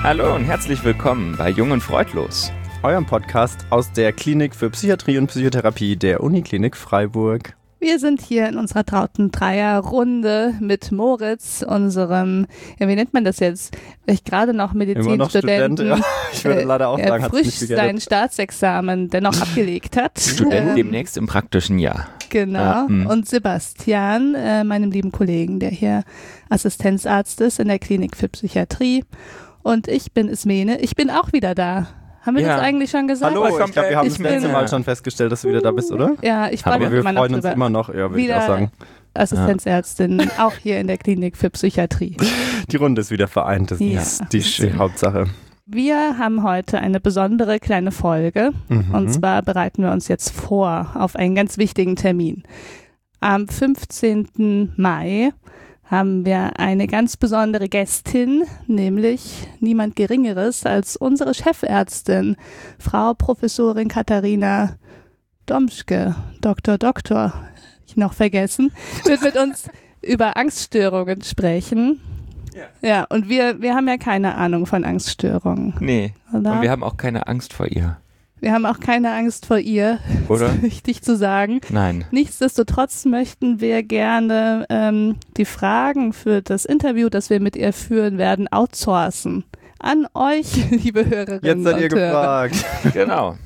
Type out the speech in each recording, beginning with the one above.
Hallo und herzlich willkommen bei Jung und Freudlos, eurem Podcast aus der Klinik für Psychiatrie und Psychotherapie der Uniklinik Freiburg. Wir sind hier in unserer trauten Dreierrunde mit Moritz, unserem, ja, wie nennt man das jetzt? Ich gerade noch Medizinstudenten. Ja. Ich würde leider auch sagen, frisch sein Staatsexamen dennoch abgelegt hat. Student demnächst im praktischen Jahr. Genau. Und Sebastian, meinem lieben Kollegen, der hier Assistenzarzt ist in der Klinik für Psychiatrie. Und ich bin Ismene. Ich bin auch wieder da. Haben wir das eigentlich schon gesagt? Hallo, ich glaube, wir haben das letzte Mal schon festgestellt, dass du wieder da bist, oder? Ja, ich freue mich immer noch drüber. Wir freuen uns immer noch, ja, würde ich auch sagen. Assistenzärztin, auch hier in der Klinik für Psychiatrie. Die Runde ist wieder vereint, das ist die Hauptsache. Wir haben heute eine besondere kleine Folge und zwar bereiten wir uns jetzt vor auf einen ganz wichtigen Termin. Am 15. Mai haben wir eine ganz besondere Gästin, nämlich niemand Geringeres als unsere Chefärztin, Frau Professorin Katharina Domschke, Doktor, ich noch vergessen, wird mit uns über Angststörungen sprechen. Ja, und wir haben ja keine Ahnung von Angststörungen. Nee, oder? Und wir haben auch keine Angst vor ihr. Wir haben auch keine Angst vor ihr, oder? Ist wichtig zu sagen. Nein. Nichtsdestotrotz möchten wir gerne die Fragen für das Interview, das wir mit ihr führen werden, outsourcen. An euch, liebe Hörerinnen Jetzt seid ihr gefragt. Genau.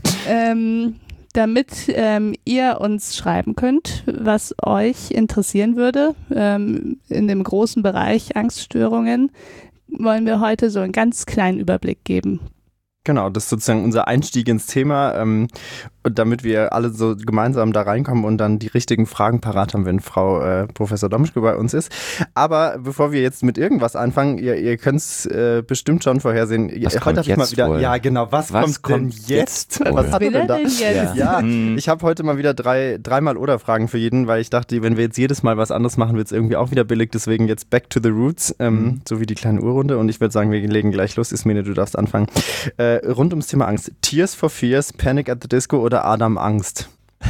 Damit ihr uns schreiben könnt, was euch interessieren würde. In dem großen Bereich Angststörungen wollen wir heute so einen ganz kleinen Überblick geben. Genau, das ist sozusagen unser Einstieg ins Thema, damit wir alle so gemeinsam da reinkommen und dann die richtigen Fragen parat haben, wenn Frau Professor Domschke bei uns ist. Aber bevor wir jetzt mit irgendwas anfangen, ihr könnt es bestimmt schon vorhersehen. Was kommt jetzt mal wieder? Wohl? Ja, genau. Was kommt denn jetzt? Was hat er denn da? Ja, ich habe heute mal wieder dreimal Oder-Fragen für jeden, weil ich dachte, wenn wir jetzt jedes Mal was anderes machen, wird es irgendwie auch wieder billig. Deswegen jetzt back to the roots, so wie die kleine Uhrrunde. Und ich würde sagen, wir legen gleich los. Ismene, du darfst anfangen. Rund ums Thema Angst. Tears for Fears, Panic at the Disco oder Adam Angst?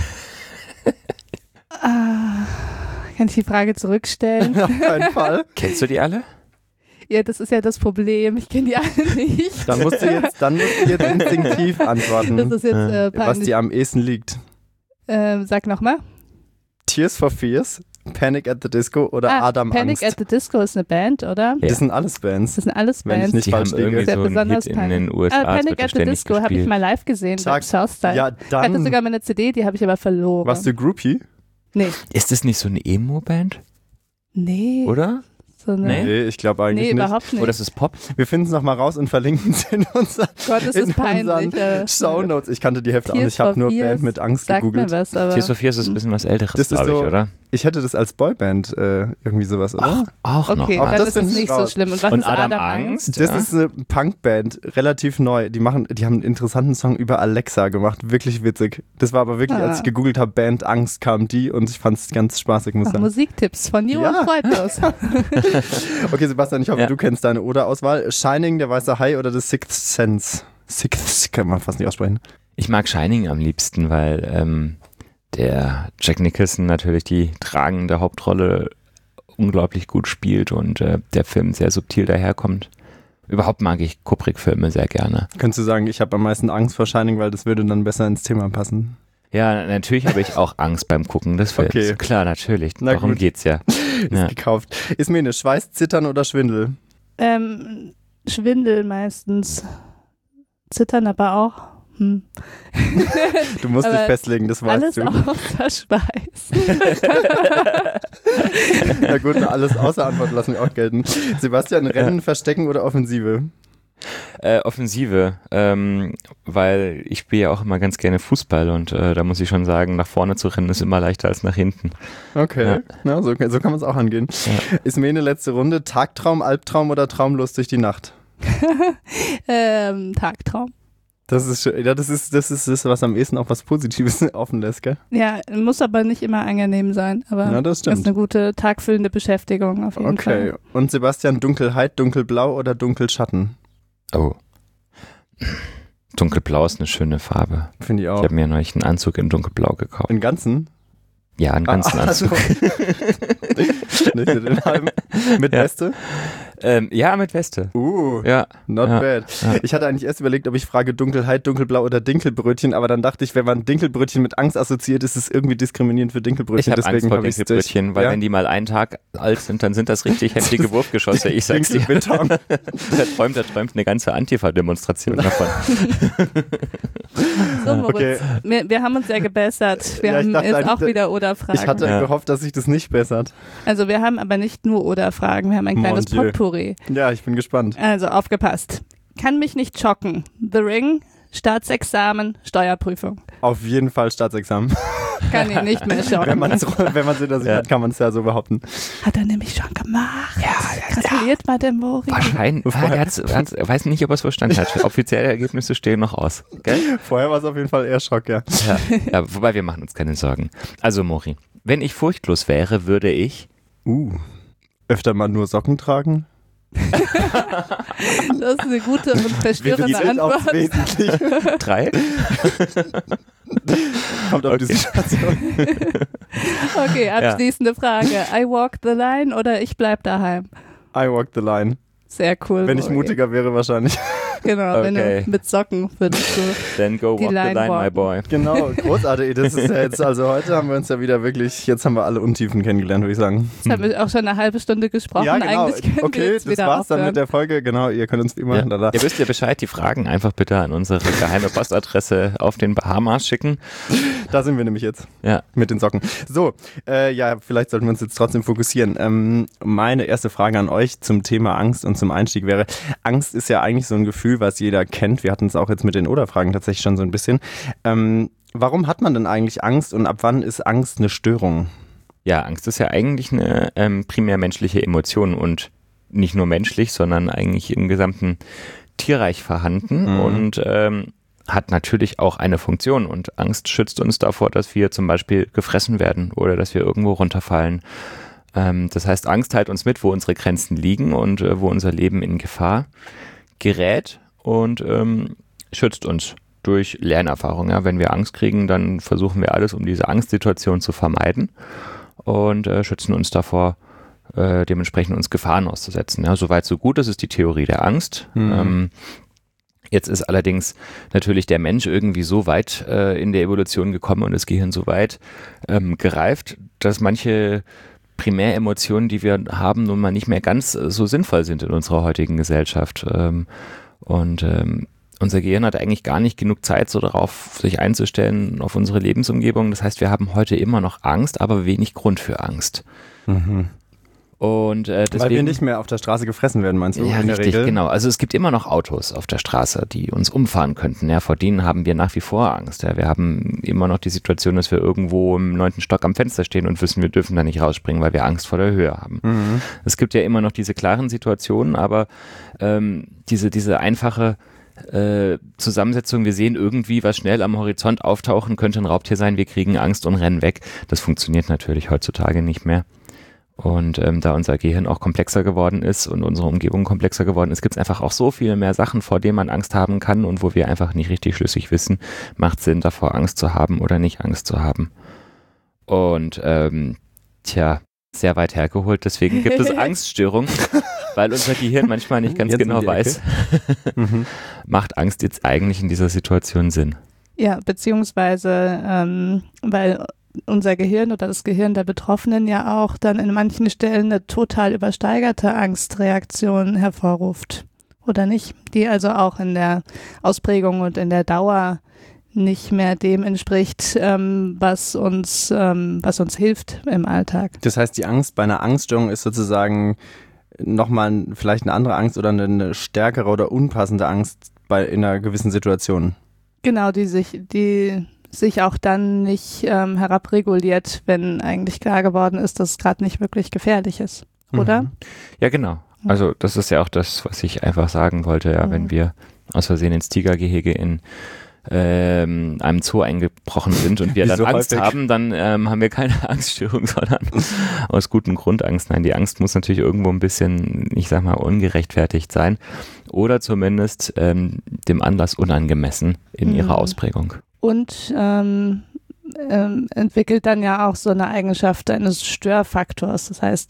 Kann ich die Frage zurückstellen? Auf keinen Fall. Kennst du die alle? Ja, das ist ja das Problem. Ich kenne die alle nicht. Dann musst du jetzt instinktiv antworten, das ist jetzt, was dir am ehesten liegt. Sag nochmal. Tears for Fears, Panic at the Disco oder Adam Panic Angst? at the Disco ist eine Band, oder? Ja. Das sind alles Bands. Wenn ich nicht die falsch haben irgendwie liege. so einen Hit in den USA. Panic at the Disco habe ich mal live gesehen beim Southside. Ja, ich hatte sogar meine CD, die habe ich aber verloren. Warst du Groupie? Nee. Ist das nicht so eine Emo-Band? Nee. Oder? So Nee, ich glaube eigentlich nicht. Überhaupt nicht. Oder ist es Pop? Wir finden es nochmal raus und verlinken es in unseren Shownotes. Ich kannte die Hälfte auch nicht. Ich habe nur Band mit Angst gegoogelt. Tears for Fears ist ein bisschen was Älteres, glaube ich, oder? Ich hätte das als Boyband irgendwie sowas, oder? Auch noch. Okay, dann ist es nicht so schlimm. Und was ist Adam Angst? Das ist eine Punkband, relativ neu. Die haben einen interessanten Song über Alexa gemacht. Wirklich witzig. Das war aber wirklich, als ich gegoogelt habe, Band Angst, kam die und ich fand es ganz spaßig, muss ich sagen. Musiktipps von Jung und Freudlos. Okay, Sebastian, ich hoffe, du kennst deine Oder-Auswahl. Shining, der weiße Hai oder The Sixth Sense? Sixth kann man fast nicht aussprechen. Ich mag Shining am liebsten, weil der Jack Nicholson natürlich die tragende Hauptrolle unglaublich gut spielt und der Film sehr subtil daherkommt. Überhaupt mag ich Kubrick-Filme sehr gerne. Könntest du sagen, ich habe am meisten Angst vor Shining, weil das würde dann besser ins Thema passen? Ja, natürlich habe ich auch Angst beim Gucken des Films. Okay. Klar, natürlich. Darum geht's ja. Ist gekauft. Ismene, Schweiß, Zittern oder Schwindel? Schwindel meistens. Zittern aber auch. Du musst dich festlegen, das weißt du. Alles außer Schweiß. Na gut, alles außer Antwort lassen wir auch gelten. Sebastian, Rennen, Verstecken oder Offensive? Offensive, weil ich spiele ja auch immer ganz gerne Fußball und da muss ich schon sagen, nach vorne zu rennen ist immer leichter als nach hinten. Okay, ja. So kann man es auch angehen. Ja. Ismene, letzte Runde. Tagtraum, Albtraum oder traumlos durch die Nacht? Tagtraum. Das ist das, was am ehesten auch was Positives offen lässt, gell? Ja, muss aber nicht immer angenehm sein, aber das stimmt. Ist eine gute tagfüllende Beschäftigung auf jeden Fall. Okay, und Sebastian, Dunkelheit, Dunkelblau oder Dunkelschatten? Oh, Dunkelblau ist eine schöne Farbe. Finde ich auch. Ich habe mir neulich einen Anzug in Dunkelblau gekauft. Einen ganzen? Ja, einen ganzen Anzug. Nicht den halben. Mit Weste? Ja, mit Weste. Ja. Not bad. Ja. Ich hatte eigentlich erst überlegt, ob ich frage Dunkelheit, Dunkelblau oder Dinkelbrötchen, aber dann dachte ich, wenn man Dinkelbrötchen mit Angst assoziiert, ist es irgendwie diskriminierend für Dinkelbrötchen. Ich habe Angst vor Dinkelbrötchen, weil wenn die mal einen Tag alt sind, dann sind das richtig heftige Wurfgeschosse. Ich sag's dir. Da träumt eine ganze Antifa-Demonstration davon. So, Moritz, wir haben uns ja gebessert. Wir haben jetzt auch wieder Oder-Fragen. Ich hatte gehofft, dass sich das nicht bessert. Also wir haben aber nicht nur Oder-Fragen, wir haben ein kleines Potpourri. Ja, ich bin gespannt. Also aufgepasst. Kann mich nicht schocken. The Ring, Staatsexamen, Steuerprüfung. Auf jeden Fall Staatsexamen. Kann ihn nicht mehr schocken. Wenn man es hinter sich hat, kann man es ja so behaupten. Hat er nämlich schon gemacht. Ja. Gratuliert mal dem Mori. Wahrscheinlich. Er weiß nicht, ob er es verstanden hat. Offizielle Ergebnisse stehen noch aus. Gell? Vorher war es auf jeden Fall eher Schock, ja. Wobei wir machen uns keine Sorgen. Also Mori, wenn ich furchtlos wäre, würde ich öfter mal nur Socken tragen. Das ist eine gute und verstörende Antwort. 3? Kommt auf die Situation. Okay, abschließende Frage. I walk the line oder ich bleib daheim? I walk the line. Sehr cool. Wenn ich mutiger wäre, wahrscheinlich. Genau, wenn du mit Socken würdest du Then go walk the line, my boy. Genau, großartig. Das ist ja jetzt, also heute haben wir uns ja wieder wirklich, jetzt haben wir alle Untiefen kennengelernt, würde ich sagen. Jetzt haben wir auch schon eine halbe Stunde gesprochen. Ja, genau. Eigentlich können wir jetzt wieder war's aufhören. Dann mit der Folge. Genau, ihr könnt uns wie immer Ihr wisst ja Bescheid, die Fragen einfach bitte an unsere geheime Postadresse auf den Bahamas schicken. Da sind wir nämlich jetzt. Ja. Mit den Socken. So, vielleicht sollten wir uns jetzt trotzdem fokussieren. Meine erste Frage an euch zum Thema Angst und zum Einstieg wäre, Angst ist ja eigentlich so ein Gefühl, was jeder kennt. Wir hatten es auch jetzt mit den Oder-Fragen tatsächlich schon so ein bisschen. Warum hat man denn eigentlich Angst und ab wann ist Angst eine Störung? Ja, Angst ist ja eigentlich eine primär menschliche Emotion und nicht nur menschlich, sondern eigentlich im gesamten Tierreich vorhanden und hat natürlich auch eine Funktion und Angst schützt uns davor, dass wir zum Beispiel gefressen werden oder dass wir irgendwo runterfallen. Das heißt, Angst teilt uns mit, wo unsere Grenzen liegen und wo unser Leben in Gefahr gerät und schützt uns durch Lernerfahrung. Ja? Wenn wir Angst kriegen, dann versuchen wir alles, um diese Angstsituation zu vermeiden und schützen uns davor, dementsprechend uns Gefahren auszusetzen. Ja? Soweit so gut, das ist die Theorie der Angst. Jetzt ist allerdings natürlich der Mensch irgendwie so weit in der Evolution gekommen und das Gehirn so weit gereift, dass manche Primäremotionen, die wir haben, nun mal nicht mehr ganz so sinnvoll sind in unserer heutigen Gesellschaft. Unser Gehirn hat eigentlich gar nicht genug Zeit, so darauf sich einzustellen, auf unsere Lebensumgebung. Das heißt, wir haben heute immer noch Angst, aber wenig Grund für Angst. Und deswegen, weil wir nicht mehr auf der Straße gefressen werden, meinst du? Ja, in der richtig, Regel? Genau. Also es gibt immer noch Autos auf der Straße, die uns umfahren könnten. Ja, vor denen haben wir nach wie vor Angst. Ja, wir haben immer noch die Situation, dass wir irgendwo im 9. Stock am Fenster stehen und wissen, wir dürfen da nicht rausspringen, weil wir Angst vor der Höhe haben. Es gibt ja immer noch diese klaren Situationen, aber diese einfache Zusammensetzung, wir sehen irgendwie, was schnell am Horizont auftauchen könnte, ein Raubtier sein, wir kriegen Angst und rennen weg. Das funktioniert natürlich heutzutage nicht mehr. Und da unser Gehirn auch komplexer geworden ist und unsere Umgebung komplexer geworden ist, gibt es einfach auch so viele mehr Sachen, vor denen man Angst haben kann und wo wir einfach nicht richtig schlüssig wissen, macht es Sinn, davor Angst zu haben oder nicht Angst zu haben. Und sehr weit hergeholt, deswegen gibt es Angststörungen, weil unser Gehirn manchmal nicht ganz genau weiß, macht Angst jetzt eigentlich in dieser Situation Sinn? Ja, beziehungsweise weil unser Gehirn oder das Gehirn der Betroffenen ja auch dann in manchen Stellen eine total übersteigerte Angstreaktion hervorruft, oder nicht? Die also auch in der Ausprägung und in der Dauer nicht mehr dem entspricht, was uns hilft im Alltag. Das heißt, die Angst bei einer Angststörung ist sozusagen nochmal vielleicht eine andere Angst oder eine stärkere oder unpassende Angst in einer gewissen Situation. Genau, die sich auch dann nicht herabreguliert, wenn eigentlich klar geworden ist, dass es gerade nicht wirklich gefährlich ist, oder? Ja, genau. Also das ist ja auch das, was ich einfach sagen wollte, ja, wenn wir aus Versehen ins Tigergehege in einem Zoo eingebrochen sind und wir dann so Angst haben, dann haben wir keine Angststörung, sondern aus gutem Grund Angst. Nein, die Angst muss natürlich irgendwo ein bisschen, ich sag mal, ungerechtfertigt sein oder zumindest dem Anlass unangemessen in ihrer Ausprägung. Und entwickelt dann ja auch so eine Eigenschaft eines Störfaktors. Das heißt,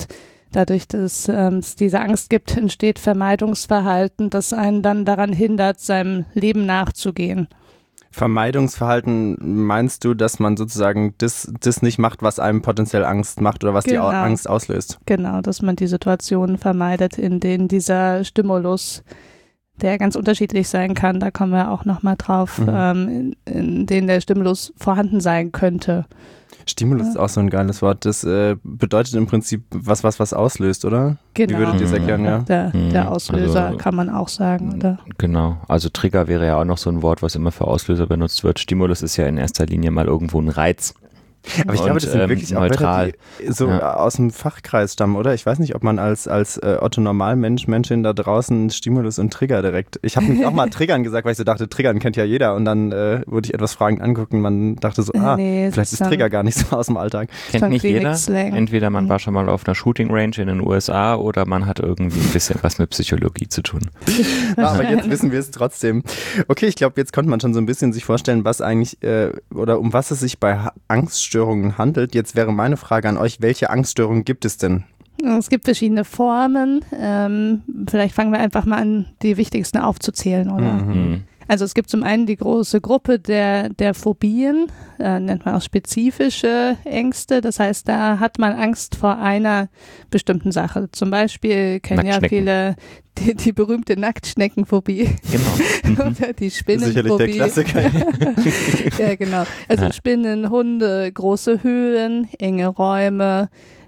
dadurch, dass es diese Angst gibt, entsteht Vermeidungsverhalten, das einen dann daran hindert, seinem Leben nachzugehen. Vermeidungsverhalten, meinst du, dass man sozusagen das nicht macht, was einem potenziell Angst macht oder was die Angst auslöst? Genau, dass man die Situationen vermeidet, in denen dieser Stimulus, der ganz unterschiedlich sein kann, da kommen wir auch nochmal drauf, in denen der Stimulus vorhanden sein könnte. Stimulus ist auch so ein geiles Wort. Das bedeutet im Prinzip was auslöst, oder? Genau. Wie würdet ihr es erklären? Ja? Der Auslöser, also, kann man auch sagen, oder? Genau. Also Trigger wäre ja auch noch so ein Wort, was immer für Auslöser benutzt wird. Stimulus ist ja in erster Linie mal irgendwo ein Reiz. Aber ich glaube, das sind wirklich auch neutral. Wörter, die so aus dem Fachkreis stammen, oder? Ich weiß nicht, ob man als Otto-Normalmensch-Menschin da draußen Stimulus und Trigger direkt... Ich habe nämlich auch mal Triggern gesagt, weil ich so dachte, Triggern kennt ja jeder. Und dann wurde ich etwas fragend angucken. Man dachte so, vielleicht ist Trigger gar nicht so aus dem Alltag. Kennt nicht jeder. Entweder man war schon mal auf einer Shooting-Range in den USA oder man hat irgendwie ein bisschen was mit Psychologie zu tun. Aber jetzt wissen wir es trotzdem. Okay, ich glaube, jetzt konnte man schon so ein bisschen sich vorstellen, was eigentlich oder um was es sich bei Angststörungen handelt. Jetzt wäre meine Frage an euch, welche Angststörungen gibt es denn? Es gibt verschiedene Formen. Vielleicht fangen wir einfach mal an, die wichtigsten aufzuzählen, oder? Mhm. Also es gibt zum einen die große Gruppe der Phobien, nennt man auch spezifische Ängste. Das heißt, da hat man Angst vor einer bestimmten Sache. Zum Beispiel kennen ja viele die berühmte Nacktschneckenphobie. Genau. Oder die Spinnenphobie. Sicherlich der Klassiker. Ja, genau. Also Spinnen, Hunde, große Höhlen, enge Räume,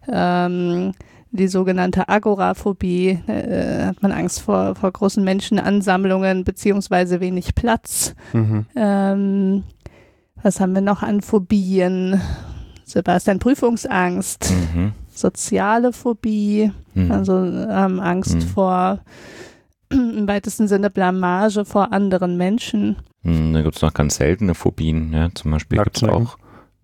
die sogenannte Agoraphobie, hat man Angst vor großen Menschenansammlungen beziehungsweise wenig Platz. Mhm. Was haben wir noch an Phobien? Sebastian, Prüfungsangst, soziale Phobie, also Angst vor im weitesten Sinne Blamage vor anderen Menschen. Da gibt es noch ganz seltene Phobien, ja, zum Beispiel gibt es auch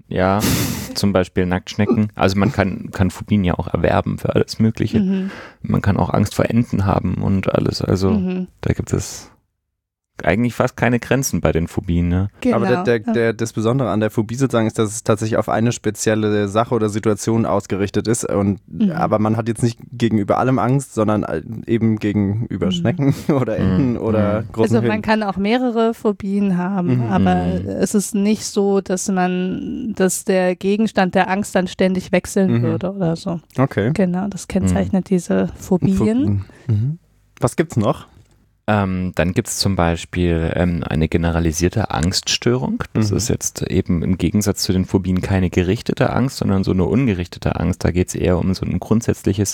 zum Beispiel Nacktschnecken. Also man kann Phobien ja auch erwerben für alles Mögliche. Man kann auch Angst vor Enten haben und alles. Also da gibt es eigentlich fast keine Grenzen bei den Phobien. Ne? Genau. Aber das Besondere an der Phobie sozusagen ist, dass es tatsächlich auf eine spezielle Sache oder Situation ausgerichtet ist. Aber man hat jetzt nicht gegenüber allem Angst, sondern eben gegenüber Schnecken oder Enten oder großen Also man kann auch mehrere Phobien haben, aber es ist nicht so, dass der Gegenstand der Angst dann ständig wechseln würde oder so. Okay. Genau, das kennzeichnet diese Phobien. Was gibt's noch? Dann gibt es zum Beispiel eine generalisierte Angststörung. Das ist jetzt eben im Gegensatz zu den Phobien keine gerichtete Angst, sondern so eine ungerichtete Angst. Da geht es eher um so ein grundsätzliches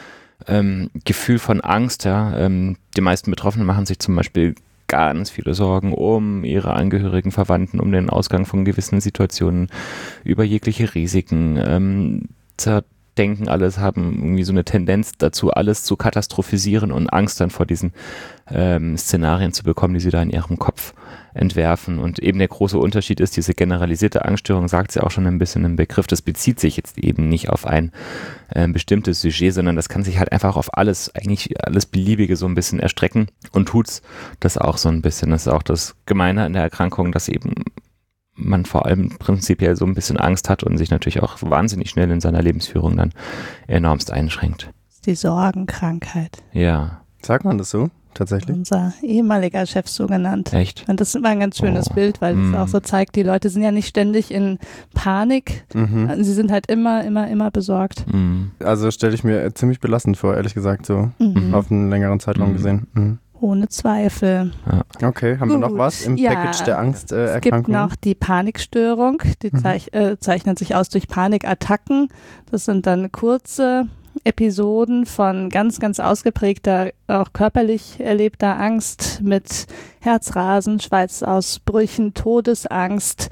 Gefühl von Angst. Ja. Die meisten Betroffenen machen sich zum Beispiel ganz viele Sorgen um ihre Angehörigen, Verwandten, um den Ausgang von gewissen Situationen, über jegliche Risiken, denken alles, haben irgendwie so eine Tendenz dazu, alles zu katastrophisieren und Angst dann vor diesen Szenarien zu bekommen, die sie da in ihrem Kopf entwerfen. Und eben der große Unterschied ist, diese generalisierte Angststörung, sagt sie auch schon ein bisschen im Begriff, das bezieht sich jetzt eben nicht auf ein bestimmtes Sujet, sondern das kann sich halt einfach auf alles, eigentlich alles Beliebige so ein bisschen erstrecken und tut's das auch so ein bisschen. Das ist auch das Gemeine an der Erkrankung, dass eben man vor allem prinzipiell so ein bisschen Angst hat und sich natürlich auch wahnsinnig schnell in seiner Lebensführung dann enormst einschränkt. Die Sorgenkrankheit. Ja. Sagt man das so? Tatsächlich? Unser ehemaliger Chef so genannt. Echt? Und das ist immer ein ganz schönes Bild, weil es auch so zeigt, die Leute sind ja nicht ständig in Panik. Sie sind halt immer besorgt. Also stelle ich mir ziemlich belastend vor, ehrlich gesagt, so auf einen längeren Zeitraum gesehen. Ohne Zweifel. Ja. Okay, haben wir noch was im Package der Angsterkrankung? Es gibt noch die Panikstörung, die zeichnet sich aus durch Panikattacken. Das sind dann kurze Episoden von ganz, ganz ausgeprägter, auch körperlich erlebter Angst mit Herzrasen, Schweißausbrüchen, Todesangst,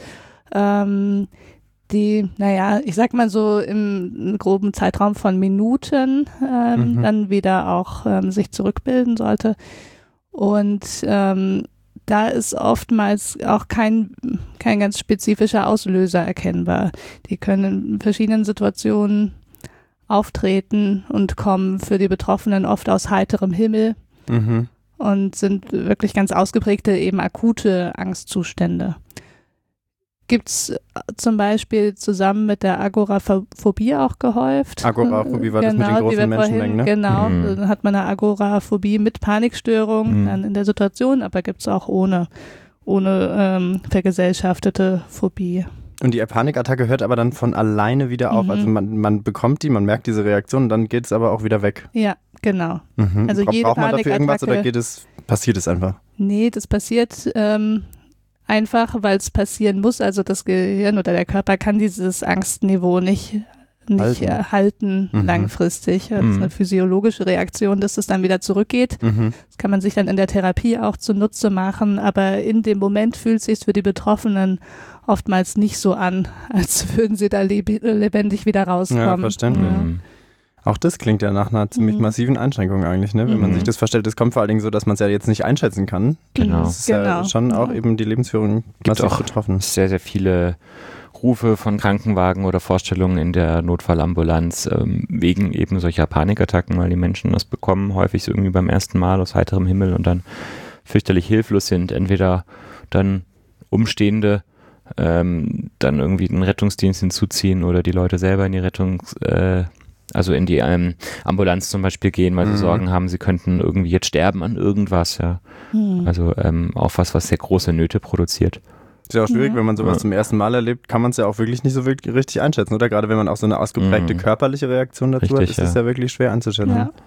die, ich sag mal so im groben Zeitraum von Minuten dann wieder auch sich zurückbilden sollte. Und da ist oftmals auch kein ganz spezifischer Auslöser erkennbar. Die können in verschiedenen Situationen auftreten und kommen für die Betroffenen oft aus heiterem Himmel und sind wirklich ganz ausgeprägte, eben akute Angstzustände. gibt es zum Beispiel zusammen mit der Agoraphobie auch gehäuft. Agoraphobie war das mit den großen Menschenmengen, ne? Genau, dann hat man eine Agoraphobie mit Panikstörung dann in der Situation, aber gibt es auch ohne vergesellschaftete Phobie. Und die Panikattacke hört aber dann von alleine wieder auf. Also man bekommt die, man merkt diese Reaktion und dann geht es aber auch wieder weg. Ja, genau. Also braucht man dafür irgendwas oder passiert es einfach? Nee, das passiert einfach, weil es passieren muss. Also das Gehirn oder der Körper kann dieses Angstniveau nicht halten langfristig. Das ist eine physiologische Reaktion, dass es dann wieder zurückgeht. Das kann man sich dann in der Therapie auch zunutze machen, aber in dem Moment fühlt es sich für die Betroffenen oftmals nicht so an, als würden sie da lebendig wieder rauskommen. Ja, verständlich. Ja. Auch das klingt ja nach einer ziemlich massiven Einschränkung eigentlich, ne? Wenn man sich das vorstellt. Es kommt vor allen Dingen so, dass man es ja jetzt nicht einschätzen kann. Genau. Das ist ja schon auch eben die Lebensführung massiv betroffen. Sehr, sehr viele Rufe von Krankenwagen oder Vorstellungen in der Notfallambulanz wegen eben solcher Panikattacken, weil die Menschen das bekommen, häufig so irgendwie beim ersten Mal aus heiterem Himmel und dann fürchterlich hilflos sind. Entweder dann Umstehende dann irgendwie den Rettungsdienst hinzuziehen oder die Leute selber in die also in die Ambulanz zum Beispiel gehen, weil sie Sorgen haben, sie könnten irgendwie jetzt sterben an irgendwas, ja. Also auch was sehr große Nöte produziert. Ist ja auch schwierig, wenn man sowas zum ersten Mal erlebt, kann man es ja auch wirklich nicht so wirklich richtig einschätzen, oder? Gerade wenn man auch so eine ausgeprägte körperliche Reaktion dazu hat, ist es ja wirklich schwer einzuschätzen. Ja.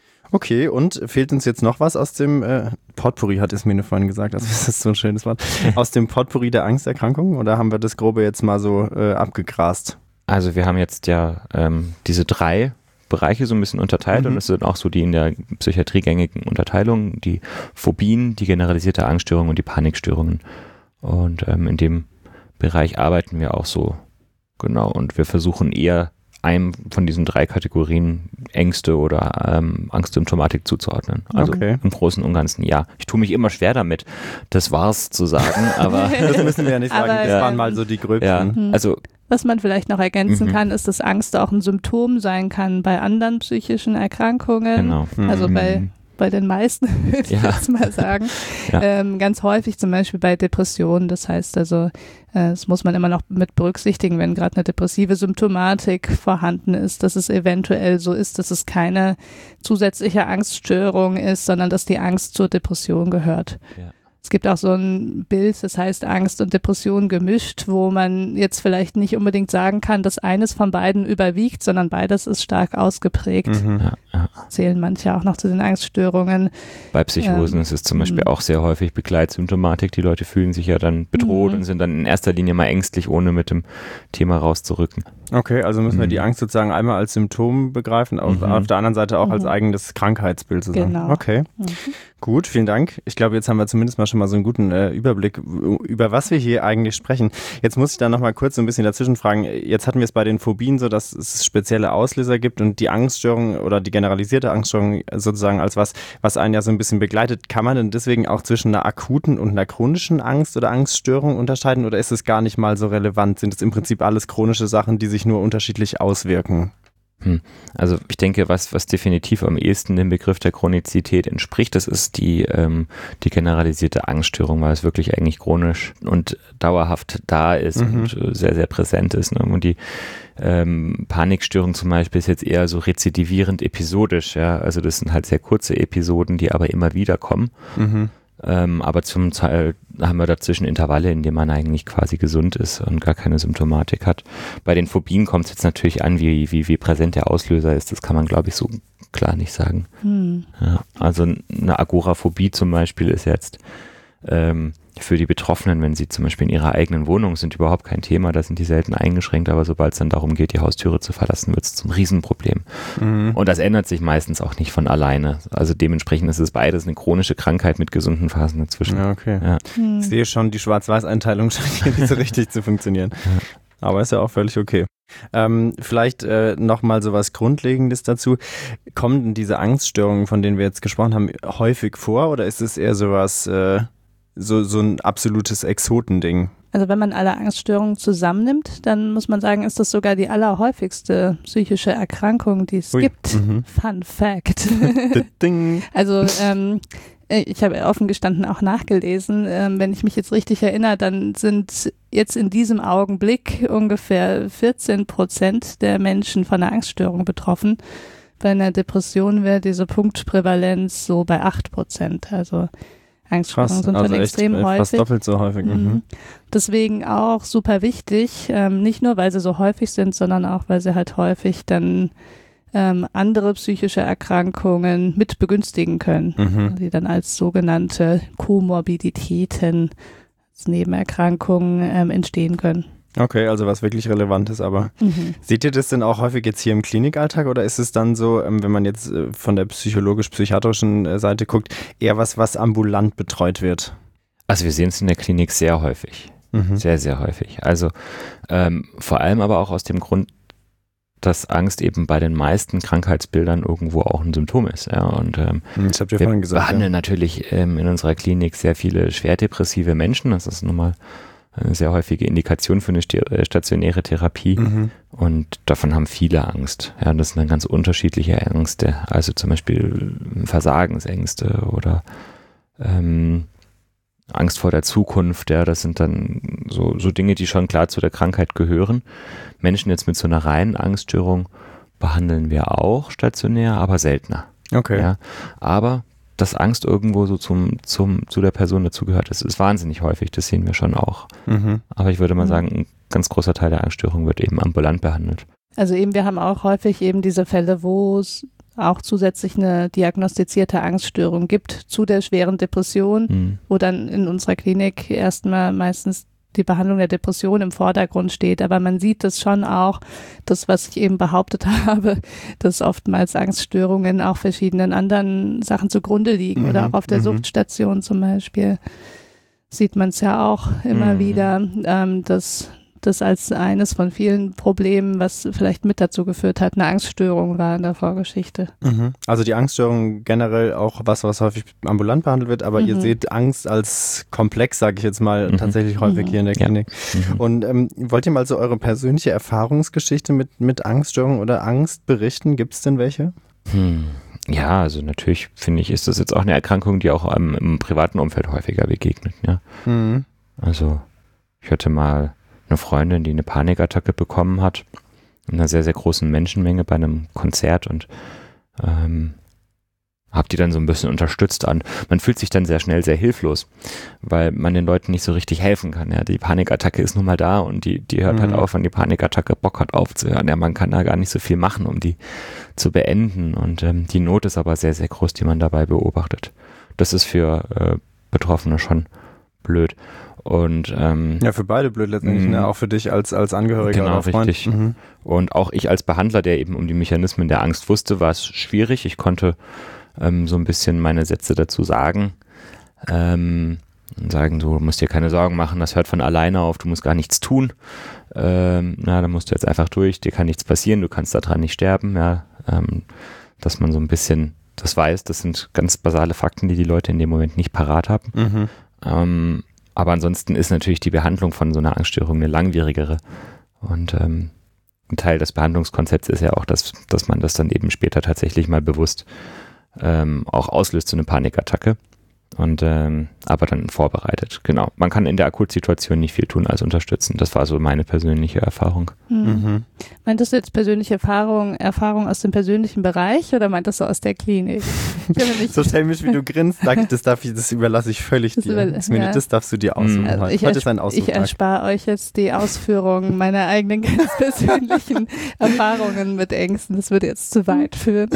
Okay, und fehlt uns jetzt noch was aus dem Potpourri, hat Ismene vorhin gesagt, also das ist so ein schönes Wort, aus dem Potpourri der Angsterkrankungen, oder haben wir das Grobe jetzt mal so abgegrast? Also wir haben jetzt ja diese 3 Bereiche so ein bisschen unterteilt und das sind auch so die in der Psychiatrie gängigen Unterteilungen, die Phobien, die generalisierte Angststörung und die Panikstörungen. Und in dem Bereich arbeiten wir auch so, genau, und wir versuchen eher einem von diesen 3 Kategorien Ängste oder Angstsymptomatik zuzuordnen. Also im Großen und Ganzen ja. Ich tue mich immer schwer damit, das war's zu sagen, aber das müssen wir ja nicht sagen, das waren mal so die gröbsten. Ja, also was man vielleicht noch ergänzen kann, ist, dass Angst auch ein Symptom sein kann bei anderen psychischen Erkrankungen. Genau. Also bei den meisten, würde ich jetzt mal sagen. Ja. Ganz häufig zum Beispiel bei Depressionen. Das heißt also, das muss man immer noch mit berücksichtigen, wenn gerade eine depressive Symptomatik vorhanden ist, dass es eventuell so ist, dass es keine zusätzliche Angststörung ist, sondern dass die Angst zur Depression gehört. Ja. Es gibt auch so ein Bild, das heißt Angst und Depression gemischt, wo man jetzt vielleicht nicht unbedingt sagen kann, dass eines von beiden überwiegt, sondern beides ist stark ausgeprägt. Zählen manche auch noch zu den Angststörungen. Bei Psychosen ist es zum Beispiel auch sehr häufig Begleitsymptomatik. Die Leute fühlen sich ja dann bedroht und sind dann in erster Linie mal ängstlich, ohne mit dem Thema rauszurücken. Okay, also müssen wir die Angst sozusagen einmal als Symptom begreifen, auf der anderen Seite auch als eigenes Krankheitsbild sozusagen. Genau. Okay, gut, vielen Dank. Ich glaube, jetzt haben wir zumindest mal schon mal so einen guten Überblick, über was wir hier eigentlich sprechen. Jetzt muss ich da nochmal kurz so ein bisschen dazwischen fragen. Jetzt hatten wir es bei den Phobien so, dass es spezielle Auslöser gibt und die Angststörung oder die generalisierte Angststörung sozusagen als was einen ja so ein bisschen begleitet. Kann man denn deswegen auch zwischen einer akuten und einer chronischen Angst oder Angststörung unterscheiden oder ist es gar nicht mal so relevant? Sind es im Prinzip alles chronische Sachen, die sich nur unterschiedlich auswirken? Also ich denke, was definitiv am ehesten dem Begriff der Chronizität entspricht, das ist die generalisierte Angststörung, weil es wirklich eigentlich chronisch und dauerhaft da ist und sehr, sehr präsent ist. Ne? Und die Panikstörung zum Beispiel ist jetzt eher so rezidivierend episodisch. Ja? Also das sind halt sehr kurze Episoden, die aber immer wieder kommen. Aber zum Teil haben wir dazwischen Intervalle, in denen man eigentlich quasi gesund ist und gar keine Symptomatik hat. Bei den Phobien kommt es jetzt natürlich an, wie präsent der Auslöser ist. Das kann man, glaube ich, so klar nicht sagen. Ja, also eine Agoraphobie zum Beispiel ist jetzt für die Betroffenen, wenn sie zum Beispiel in ihrer eigenen Wohnung sind, überhaupt kein Thema, da sind die selten eingeschränkt, aber sobald es dann darum geht, die Haustüre zu verlassen, wird es zum Riesenproblem. Und das ändert sich meistens auch nicht von alleine. Also dementsprechend ist es beides eine chronische Krankheit mit gesunden Phasen dazwischen. Ja, okay. Ja. Ich sehe schon, die Schwarz-Weiß-Einteilung scheint hier nicht so richtig zu funktionieren. Aber ist ja auch völlig okay. Vielleicht nochmal so was Grundlegendes dazu. Kommen denn diese Angststörungen, von denen wir jetzt gesprochen haben, häufig vor oder ist es eher sowas so ein absolutes Exotending? Also wenn man alle Angststörungen zusammennimmt, dann muss man sagen, ist das sogar die allerhäufigste psychische Erkrankung, die es gibt. Fun Fact. Also ich habe offen gestanden auch nachgelesen. Wenn ich mich jetzt richtig erinnere, dann sind jetzt in diesem Augenblick ungefähr 14% der Menschen von einer Angststörung betroffen. Bei einer Depression wäre diese Punktprävalenz so bei 8%. Also Angststörungen sind schon extrem häufig. Fast doppelt so häufig. Mhm. Deswegen auch super wichtig, nicht nur, weil sie so häufig sind, sondern auch, weil sie halt häufig dann andere psychische Erkrankungen mit begünstigen können, die dann als sogenannte Komorbiditäten, als Nebenerkrankungen entstehen können. Okay, also was wirklich relevant ist, aber seht ihr das denn auch häufig jetzt hier im Klinikalltag oder ist es dann so, wenn man jetzt von der psychologisch-psychiatrischen Seite guckt, eher was ambulant betreut wird? Also wir sehen es in der Klinik sehr häufig, sehr, sehr häufig. Also vor allem aber auch aus dem Grund, dass Angst eben bei den meisten Krankheitsbildern irgendwo auch ein Symptom ist. Ja, und das habt ihr vorhin gesagt, behandeln natürlich in unserer Klinik sehr viele schwerdepressive Menschen. Das ist nun mal eine sehr häufige Indikation für eine stationäre Therapie. Und davon haben viele Angst. Ja, das sind dann ganz unterschiedliche Ängste. Also zum Beispiel Versagensängste oder Angst vor der Zukunft. Ja, das sind dann so Dinge, die schon klar zu der Krankheit gehören. Menschen jetzt mit so einer reinen Angststörung behandeln wir auch stationär, aber seltener. Okay. Ja, aber dass Angst irgendwo so zu der Person dazugehört, das ist wahnsinnig häufig, das sehen wir schon auch. Aber ich würde mal sagen, ein ganz großer Teil der Angststörung wird eben ambulant behandelt. Also eben, wir haben auch häufig eben diese Fälle, wo es auch zusätzlich eine diagnostizierte Angststörung gibt zu der schweren Depression, wo dann in unserer Klinik erstmal meistens die Behandlung der Depression im Vordergrund steht. Aber man sieht das schon auch, das, was ich eben behauptet habe, dass oftmals Angststörungen auch verschiedenen anderen Sachen zugrunde liegen oder auch auf der Suchtstation zum Beispiel sieht man es ja auch immer wieder, dass das als eines von vielen Problemen, was vielleicht mit dazu geführt hat, eine Angststörung war in der Vorgeschichte. Also die Angststörung generell auch was häufig ambulant behandelt wird, aber ihr seht Angst als Komplex, sage ich jetzt mal, tatsächlich häufig hier in der Klinik. Und wollt ihr mal so eure persönliche Erfahrungsgeschichte mit Angststörung oder Angst berichten? Gibt es denn welche? Ja, also natürlich finde ich, ist das jetzt auch eine Erkrankung, die auch im privaten Umfeld häufiger begegnet. Ja? Also ich hatte mal eine Freundin, die eine Panikattacke bekommen hat, in einer sehr, sehr großen Menschenmenge bei einem Konzert und habe die dann so ein bisschen unterstützt an. Man fühlt sich dann sehr schnell sehr hilflos, weil man den Leuten nicht so richtig helfen kann. Ja, die Panikattacke ist nun mal da und die hört halt auf, wenn die Panikattacke Bock hat aufzuhören. Ja, man kann da gar nicht so viel machen, um die zu beenden und die Not ist aber sehr, sehr groß, die man dabei beobachtet. Das ist für Betroffene schon blöd. Und ja, für beide blöd letztendlich, ne? Auch für dich als Angehöriger genau, oder Freund. Richtig. Und auch ich als Behandler, der eben um die Mechanismen der Angst wusste, war es schwierig. Ich konnte so ein bisschen meine Sätze dazu sagen. Und sagen, du musst dir keine Sorgen machen, das hört von alleine auf, du musst gar nichts tun. Da musst du jetzt einfach durch, dir kann nichts passieren, du kannst daran nicht sterben. Ja, dass man so ein bisschen das weiß, das sind ganz basale Fakten, die Leute in dem Moment nicht parat haben. Aber ansonsten ist natürlich die Behandlung von so einer Angststörung eine langwierigere. Und ein Teil des Behandlungskonzepts ist ja auch, dass man das dann eben später tatsächlich mal bewusst auch auslöst, so eine Panikattacke. Und aber dann vorbereitet. Genau. Man kann in der Akutsituation nicht viel tun als unterstützen. Das war so meine persönliche Erfahrung. Meintest du jetzt persönliche Erfahrung aus dem persönlichen Bereich oder meintest du aus der Klinik? So schelmisch wie du grinst, sag ich, das überlasse ich völlig dir. Das darfst du dir aussuchen. Also heute ist ein Aussuchtag. Ich erspare euch jetzt die Ausführung meiner eigenen ganz persönlichen Erfahrungen mit Ängsten. Das würde jetzt zu weit führen.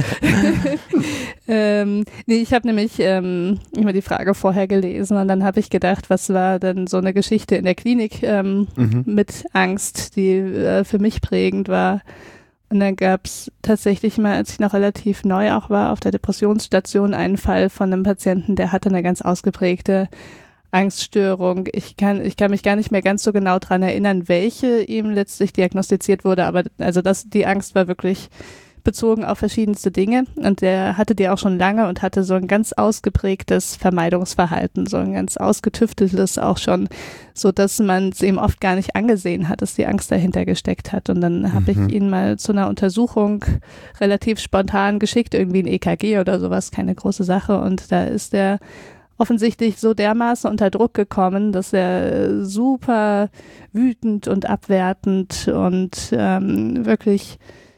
Nee, ich habe nämlich immer die Frage vorher gelesen und dann habe ich gedacht, was war denn so eine Geschichte in der Klinik mit Angst, die für mich prägend war. Und dann gab es tatsächlich mal, als ich noch relativ neu auch war, auf der Depressionsstation einen Fall von einem Patienten, der hatte eine ganz ausgeprägte Angststörung. Ich kann mich gar nicht mehr ganz so genau dran erinnern, welche ihm letztlich diagnostiziert wurde, aber also die Angst war wirklich bezogen auf verschiedenste Dinge und der hatte die auch schon lange und hatte so ein ganz ausgeprägtes Vermeidungsverhalten, so ein ganz ausgetüfteltes auch schon, so dass man es ihm oft gar nicht angesehen hat, dass die Angst dahinter gesteckt hat und dann habe ich ihn mal zu einer Untersuchung relativ spontan geschickt, irgendwie ein EKG oder sowas, keine große Sache und da ist er offensichtlich so dermaßen unter Druck gekommen, dass er super wütend und abwertend und wirklich,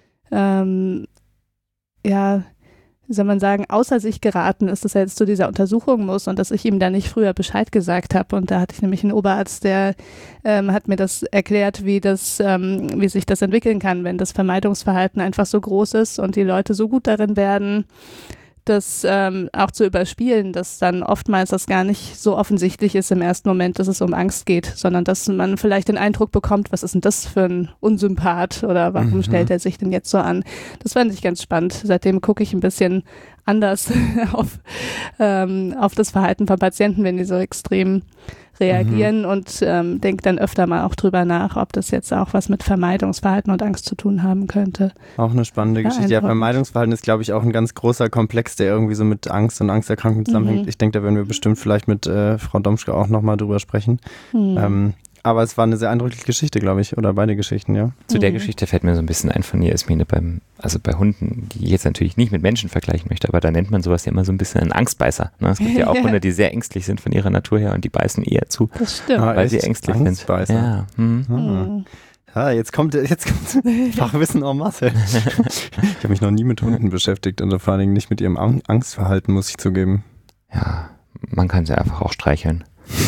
wie soll man sagen, außer sich geraten ist, dass er jetzt zu dieser Untersuchung muss und dass ich ihm da nicht früher Bescheid gesagt habe. Und da hatte ich nämlich einen Oberarzt, der hat mir das erklärt, wie sich das entwickeln kann, wenn das Vermeidungsverhalten einfach so groß ist und die Leute so gut darin werden, das auch zu überspielen, dass dann oftmals das gar nicht so offensichtlich ist im ersten Moment, dass es um Angst geht, sondern dass man vielleicht den Eindruck bekommt, was ist denn das für ein Unsympath oder warum stellt er sich denn jetzt so an? Das fand ich ganz spannend. Seitdem gucke ich ein bisschen anders auf das Verhalten von Patienten, wenn die so extrem reagieren und denke dann öfter mal auch drüber nach, ob das jetzt auch was mit Vermeidungsverhalten und Angst zu tun haben könnte. Auch eine spannende Geschichte. Ja, Vermeidungsverhalten ist, glaube ich, auch ein ganz großer Komplex, der irgendwie so mit Angst und Angsterkrankungen zusammenhängt. Ich denke, da werden wir bestimmt vielleicht mit Frau Domschke auch nochmal drüber sprechen. Aber es war eine sehr eindrückliche Geschichte, glaube ich, oder beide Geschichten, ja. Zu der Geschichte fällt mir so ein bisschen ein von Jasmine bei Hunden, die ich jetzt natürlich nicht mit Menschen vergleichen möchte, aber da nennt man sowas ja immer so ein bisschen einen Angstbeißer. Ne? Es gibt ja auch Hunde, die sehr ängstlich sind von ihrer Natur her und die beißen eher zu, das stimmt. weil sie ängstlich sind. Ja. Ja, jetzt kommt Fachwissen en masse. Ich habe mich noch nie mit Hunden beschäftigt und vor allen Dingen nicht mit ihrem Angstverhalten, muss ich zugeben. Ja, man kann sie einfach auch streicheln.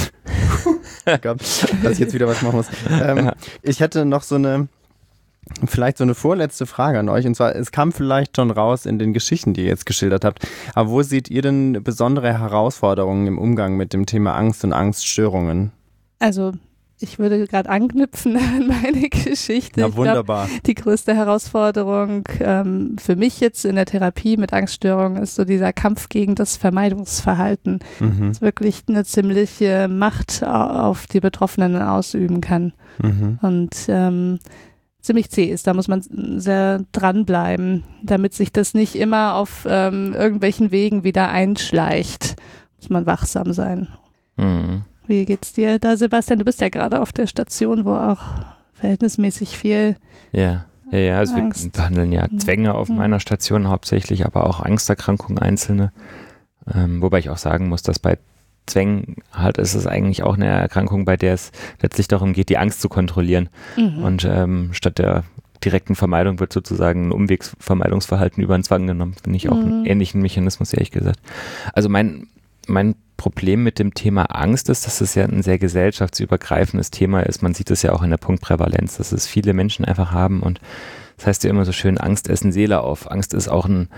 Dass ich jetzt wieder was machen muss. Ich hätte noch vielleicht so eine vorletzte Frage an euch. Und zwar, es kam vielleicht schon raus in den Geschichten, die ihr jetzt geschildert habt. Aber wo seht ihr denn besondere Herausforderungen im Umgang mit dem Thema Angst und Angststörungen? Also ich würde gerade anknüpfen an meine Geschichte. Ja, wunderbar. Ich glaub, die größte Herausforderung für mich jetzt in der Therapie mit Angststörungen ist so dieser Kampf gegen das Vermeidungsverhalten. Das ist wirklich eine ziemliche Macht auf die Betroffenen ausüben kann. Und ziemlich zäh ist. Da muss man sehr dranbleiben, damit sich das nicht immer auf irgendwelchen Wegen wieder einschleicht. Muss man wachsam sein. Wie geht's dir da, Sebastian? Du bist ja gerade auf der Station, wo auch verhältnismäßig viel also Angst. Wir behandeln ja Zwänge auf meiner Station hauptsächlich, aber auch Angsterkrankungen einzelne. Wobei ich auch sagen muss, dass bei Zwängen halt ist es eigentlich auch eine Erkrankung, bei der es letztlich darum geht, die Angst zu kontrollieren. Und statt der direkten Vermeidung wird sozusagen ein Umwegsvermeidungsverhalten über einen Zwang genommen. Finde ich auch einen ähnlichen Mechanismus, ehrlich gesagt. Also mein Problem mit dem Thema Angst ist, dass es ja ein sehr gesellschaftsübergreifendes Thema ist. Man sieht es ja auch in der Punktprävalenz, dass es viele Menschen einfach haben und das heißt ja immer so schön, Angst essen Seele auf. Angst ist auch ein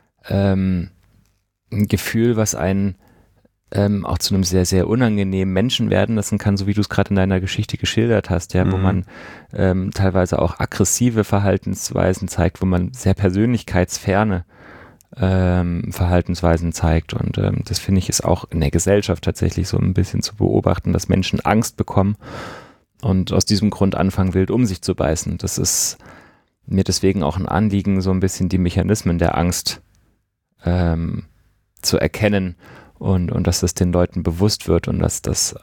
Gefühl, was einen auch zu einem sehr, sehr unangenehmen Menschen werden lassen kann, so wie du es gerade in deiner Geschichte geschildert hast, ja, wo man teilweise auch aggressive Verhaltensweisen zeigt, wo man sehr persönlichkeitsferne Verhaltensweisen zeigt und das finde ich ist auch in der Gesellschaft tatsächlich so ein bisschen zu beobachten, dass Menschen Angst bekommen und aus diesem Grund anfangen wild um sich zu beißen. Das ist mir deswegen auch ein Anliegen, so ein bisschen die Mechanismen der Angst zu erkennen und dass das den Leuten bewusst wird und dass das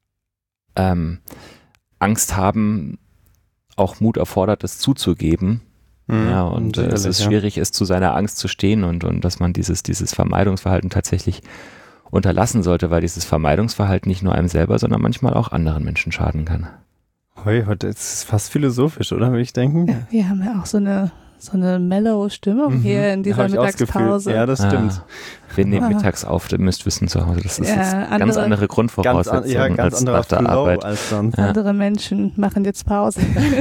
Angst haben auch Mut erfordert, es zuzugeben. Ja, und es ist schwierig ist, zu seiner Angst zu stehen und dass man dieses Vermeidungsverhalten tatsächlich unterlassen sollte, weil dieses Vermeidungsverhalten nicht nur einem selber, sondern manchmal auch anderen Menschen schaden kann. Heute ist es fast philosophisch, oder, würde ich denken? Ja, wir haben ja auch so eine mellow Stimmung hier in dieser Mittagspause. Ja, das stimmt. Wir nehmen mittags auf, ihr müsst wissen zu Hause, das ist jetzt ganz andere Grundvoraussetzungen ganz als nach der Arbeit. Als sonst. Andere Menschen machen jetzt Pause.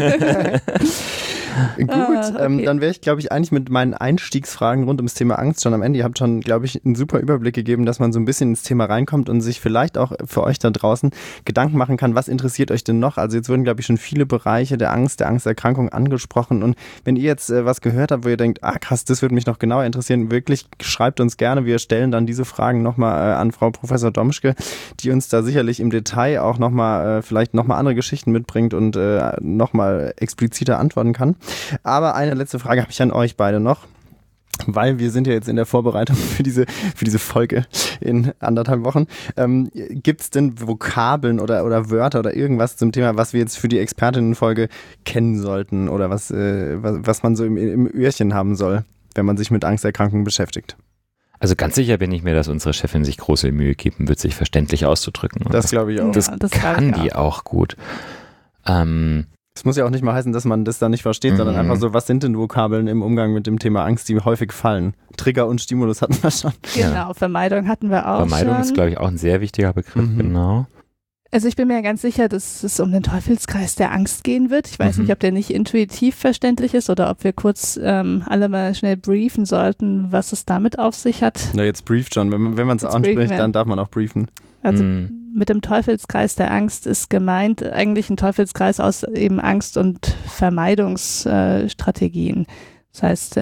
Gut, okay. Dann wäre ich, glaube ich, eigentlich mit meinen Einstiegsfragen rund ums Thema Angst schon am Ende. Ihr habt schon, glaube ich, einen super Überblick gegeben, dass man so ein bisschen ins Thema reinkommt und sich vielleicht auch für euch da draußen Gedanken machen kann, was interessiert euch denn noch? Also jetzt wurden, glaube ich, schon viele Bereiche der Angsterkrankung angesprochen und wenn ihr jetzt was gehört habt, wo ihr denkt, krass, das würde mich noch genauer interessieren, wirklich schreibt uns gerne. Wir stellen dann diese Fragen nochmal an Frau Professor Domschke, die uns da sicherlich im Detail auch nochmal vielleicht nochmal andere Geschichten mitbringt und nochmal expliziter antworten kann. Aber eine letzte Frage habe ich an euch beide noch, weil wir sind ja jetzt in der Vorbereitung für diese Folge in 1,5 Wochen. Gibt es denn Vokabeln oder Wörter oder irgendwas zum Thema, was wir jetzt für die Expertinnenfolge kennen sollten oder was man so im Öhrchen haben soll, wenn man sich mit Angsterkrankungen beschäftigt? Also ganz sicher bin ich mir, dass unsere Chefin sich große Mühe geben wird, sich verständlich auszudrücken. Und das glaube ich auch. Das kann die auch gut. Es muss ja auch nicht mal heißen, dass man das da nicht versteht, sondern einfach so, was sind denn Vokabeln im Umgang mit dem Thema Angst, die häufig fallen? Trigger und Stimulus hatten wir schon. Genau, Vermeidung hatten wir auch Vermeidung schon. ist, glaube ich, auch ein sehr wichtiger Begriff, genau. Also ich bin mir ganz sicher, dass es um den Teufelskreis der Angst gehen wird. Ich weiß nicht, ob der nicht intuitiv verständlich ist oder ob wir kurz alle mal schnell briefen sollten, was es damit auf sich hat. Na, jetzt brieft schon. Wenn man es anspricht, dann darf man auch briefen. Also mit dem Teufelskreis der Angst ist gemeint eigentlich ein Teufelskreis aus eben Angst- und Vermeidungsstrategien. Das heißt,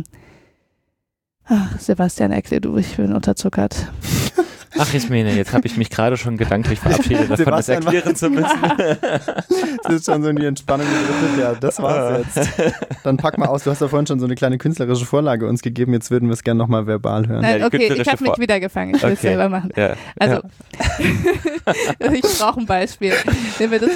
Sebastian, erklär du, ich bin unterzuckert. Ach, Ismene, jetzt habe ich mich gerade schon gedanklich verabschiedet davon, das erklären zu müssen. Das ist schon so in die Entspannung gedrückt. Ja, das war's jetzt. Dann pack mal aus, du hast ja vorhin schon so eine kleine künstlerische Vorlage uns gegeben, jetzt würden wir es gerne nochmal verbal hören. Nein, okay, ich habe mich wieder gefangen, ich will es selber machen. Ja. Also, ich brauche ein Beispiel. Nehmen wir das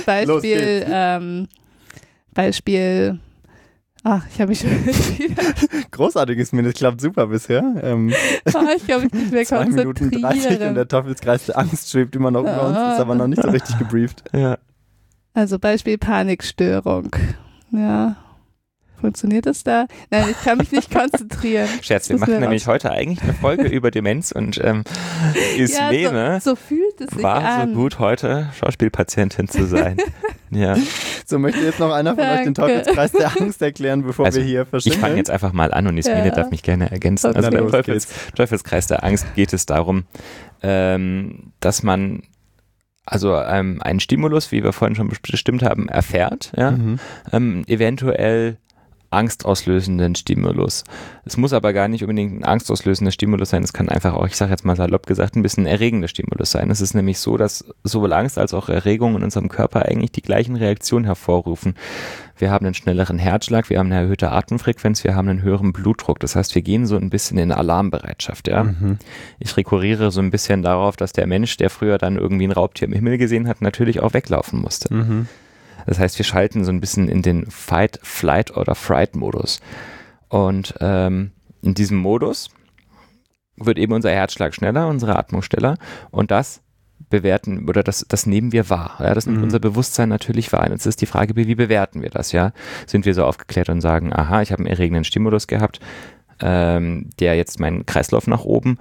Beispiel, ich habe mich schon wieder. Großartiges Minute, klappt super bisher. Ich kann mich nicht mehr 2 Minuten 30 und der Teufelskreis der Angst schwebt immer noch über uns, ist aber noch nicht so richtig gebrieft. Ja. Also Beispiel Panikstörung. Ja. Funktioniert das da? Nein, ich kann mich nicht konzentrieren. Scherz, wir machen nämlich heute eigentlich eine Folge über Demenz und Ismene so fühlt es sich war so gut, heute Schauspielpatientin zu sein. Ja. So, möchte jetzt noch einer von euch den Teufelskreis der Angst erklären, bevor wir hier verschwinden? Ich fange jetzt einfach mal an und Ismene darf mich gerne ergänzen. Okay. Also beim Teufelskreis der Angst geht es darum, dass man einen Stimulus, wie wir vorhin schon bestimmt haben, erfährt, eventuell angstauslösenden Stimulus. Es muss aber gar nicht unbedingt ein angstauslösender Stimulus sein, es kann einfach auch, ich sage jetzt mal salopp gesagt, ein bisschen erregender Stimulus sein. Es ist nämlich so, dass sowohl Angst als auch Erregung in unserem Körper eigentlich die gleichen Reaktionen hervorrufen. Wir haben einen schnelleren Herzschlag, wir haben eine erhöhte Atemfrequenz, wir haben einen höheren Blutdruck. Das heißt, wir gehen so ein bisschen in Alarmbereitschaft. Ja? Ich rekurriere so ein bisschen darauf, dass der Mensch, der früher dann irgendwie ein Raubtier im Himmel gesehen hat, natürlich auch weglaufen musste. Das heißt, wir schalten so ein bisschen in den Fight, Flight oder Fright-Modus. Und in diesem Modus wird eben unser Herzschlag schneller, unsere Atmung schneller und das bewerten oder das nehmen wir wahr. Ja, das nimmt unser Bewusstsein natürlich wahr. Jetzt ist die Frage, wie bewerten wir das? Ja? Sind wir so aufgeklärt und sagen, aha, ich habe einen erregenden Stimulus gehabt, der jetzt meinen Kreislauf nach oben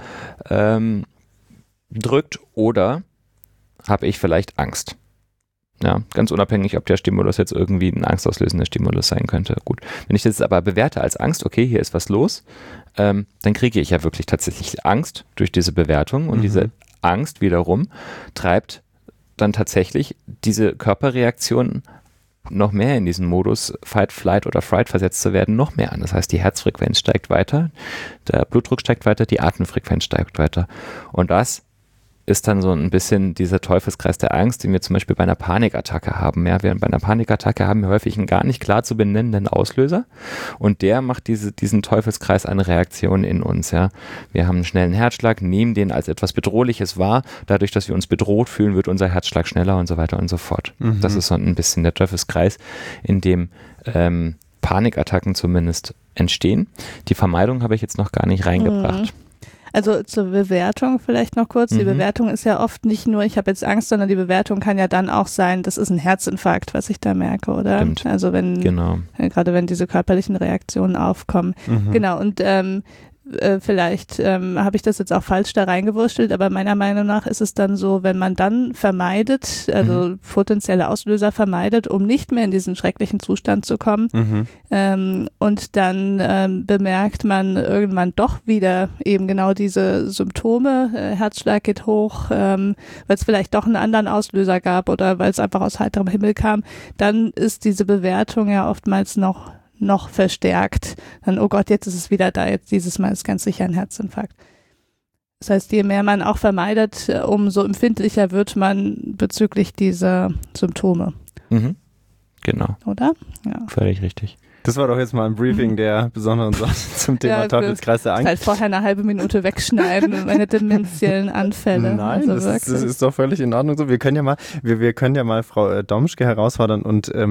drückt, oder habe ich vielleicht Angst? Ja, ganz unabhängig, ob der Stimulus jetzt irgendwie ein angstauslösender Stimulus sein könnte. Gut, wenn ich das aber bewerte als Angst, okay, hier ist was los, dann kriege ich ja wirklich tatsächlich Angst durch diese Bewertung und diese Angst wiederum treibt dann tatsächlich diese Körperreaktion noch mehr in diesen Modus Fight, Flight oder Fright versetzt zu werden, noch mehr an. Das heißt, die Herzfrequenz steigt weiter, der Blutdruck steigt weiter, die Atemfrequenz steigt weiter. Und das ist dann so ein bisschen dieser Teufelskreis der Angst, den wir zum Beispiel bei einer Panikattacke haben. Ja, bei einer Panikattacke haben wir häufig einen gar nicht klar zu benennenden Auslöser und der macht diesen Teufelskreis an Reaktionen in uns. Ja. Wir haben einen schnellen Herzschlag, nehmen den als etwas Bedrohliches wahr. Dadurch, dass wir uns bedroht fühlen, wird unser Herzschlag schneller und so weiter und so fort. Das ist so ein bisschen der Teufelskreis, in dem Panikattacken zumindest entstehen. Die Vermeidung habe ich jetzt noch gar nicht reingebracht. Also zur Bewertung vielleicht noch kurz. Die Bewertung ist ja oft nicht nur, ich habe jetzt Angst, sondern die Bewertung kann ja dann auch sein, das ist ein Herzinfarkt, was ich da merke, oder? Stimmt. Also gerade wenn diese körperlichen Reaktionen aufkommen. Genau, und vielleicht habe ich das jetzt auch falsch da reingewurschtelt, aber meiner Meinung nach ist es dann so, wenn man dann vermeidet, also potenzielle Auslöser vermeidet, um nicht mehr in diesen schrecklichen Zustand zu kommen, und dann bemerkt man irgendwann doch wieder eben genau diese Symptome, Herzschlag geht hoch, weil es vielleicht doch einen anderen Auslöser gab oder weil es einfach aus heiterem Himmel kam, dann ist diese Bewertung ja oftmals noch verstärkt. Dann, oh Gott, jetzt ist es wieder da, jetzt dieses Mal ist ganz sicher ein Herzinfarkt. Das heißt, je mehr man auch vermeidet, umso empfindlicher wird man bezüglich dieser Symptome. Genau. Oder? Ja. Völlig richtig. Das war doch jetzt mal ein Briefing der besonderen Sache zum Thema Teufelskreis der Angst. Halt vorher eine halbe Minute wegschneiden und meine dementiellen Anfälle. Nein, also das ist doch völlig in Ordnung so. Wir können ja mal Frau Domschke herausfordern und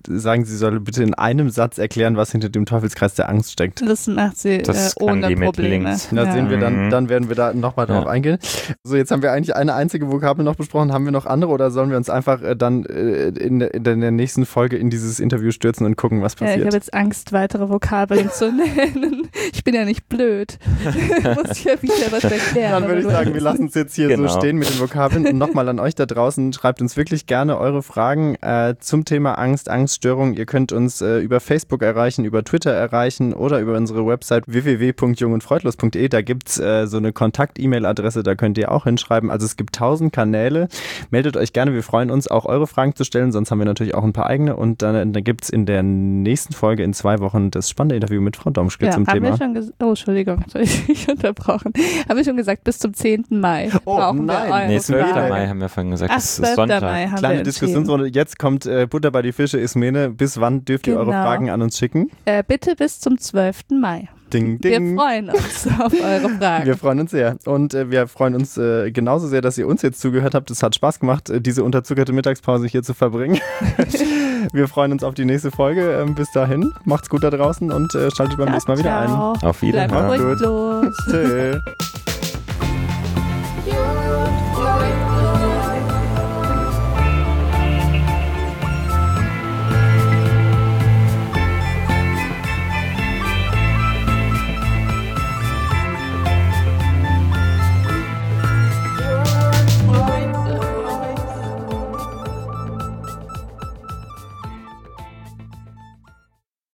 sagen, sie soll bitte in einem Satz erklären, was hinter dem Teufelskreis der Angst steckt. Das macht sie ohne Probleme. Da sehen wir dann werden wir da nochmal drauf eingehen. So, jetzt haben wir eigentlich eine einzige Vokabel noch besprochen. Haben wir noch andere oder sollen wir uns einfach dann in der nächsten Folge in dieses Interview stürzen und gucken, was passiert? Ich habe jetzt Angst, weitere Vokabeln zu nennen. Ich bin ja nicht blöd. Ich muss ja wieder was erklären. Dann würde ich sagen, wir lassen es jetzt hier so stehen mit den Vokabeln. Und nochmal an euch da draußen, schreibt uns wirklich gerne eure Fragen zum Thema Angst, Angststörung. Ihr könnt uns über Facebook erreichen, über Twitter erreichen oder über unsere Website www.jungundfreudlos.de. Da gibt es so eine Kontakt-E-Mail-Adresse, da könnt ihr auch hinschreiben. Also es gibt 1000 Kanäle. Meldet euch gerne, wir freuen uns auch eure Fragen zu stellen, sonst haben wir natürlich auch ein paar eigene. Und dann gibt es in der nächsten Folge in 2 Wochen das spannende Interview mit Frau Domschke zum Thema. Entschuldigung, soll ich dich unterbrochen. Haben wir schon gesagt, bis zum 10. Mai brauchen wir eure 12. Mai haben wir vorhin gesagt, das ist Sonntag. Kleine Diskussionsrunde, jetzt kommt Butter bei die Fische, Ismene. Bis wann dürft ihr eure Fragen an uns schicken? Bitte bis zum 12. Mai. Ding, ding. Wir freuen uns auf eure Fragen. Wir freuen uns sehr. Und wir freuen uns genauso sehr, dass ihr uns jetzt zugehört habt. Es hat Spaß gemacht, diese unterzuckerte Mittagspause hier zu verbringen. Wir freuen uns auf die nächste Folge. Bis dahin, macht's gut da draußen und schaltet beim nächsten Mal wieder ein. Auf Wiedersehen. Bleibt ruhig los. Tschö.